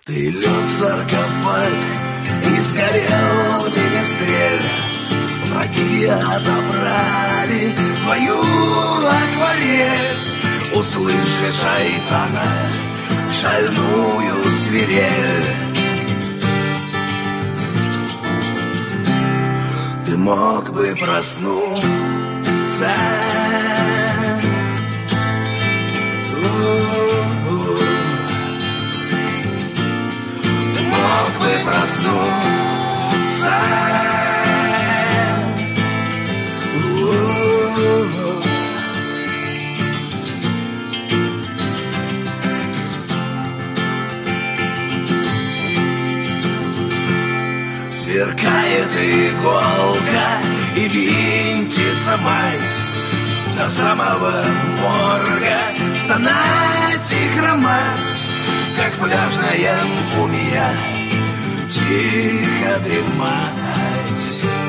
Ты лег в саркофаг и сгорел министрель. Враги отобрали твою акварель. Услышишь шайтана, шальную свирель. Ты мог бы проснуться. Ты мог бы проснуться. Сверкает иголка и винтится мазь. До самого морга стонать и хромать, как пляжная мумия, тихо дремать.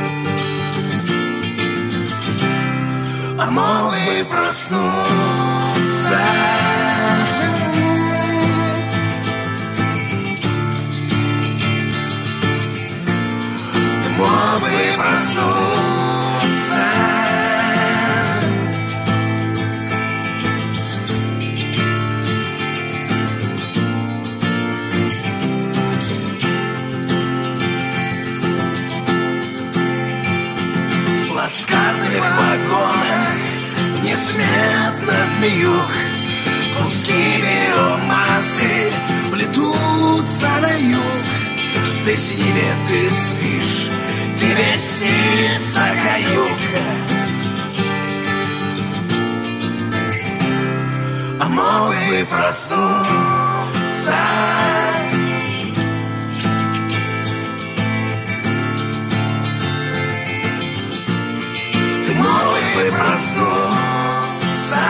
А мог бы проснуться. Мог бы проснуться. В плацкартных вагонах несметно змеюк. Куски биомассы плетутся на юг. Ты с ними, ты спишь, тебе снится каюка. А мог бы проснуться. Ты мог бы проснуться.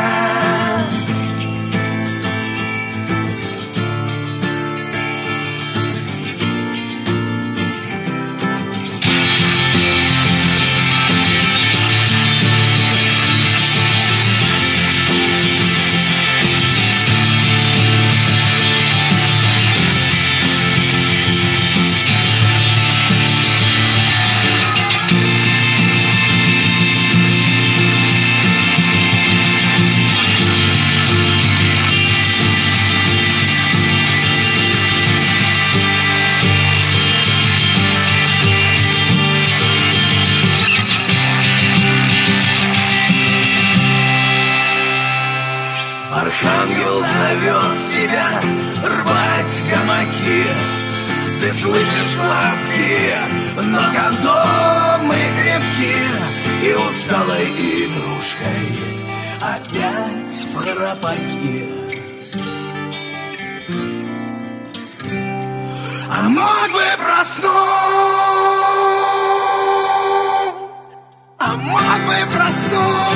Архангел зовет тебя рвать гамаки. Ты слышишь хлопки, но кондомы крепки. И усталой игрушкой опять в храпаки. А мог бы проснуться. А мог бы проснуться.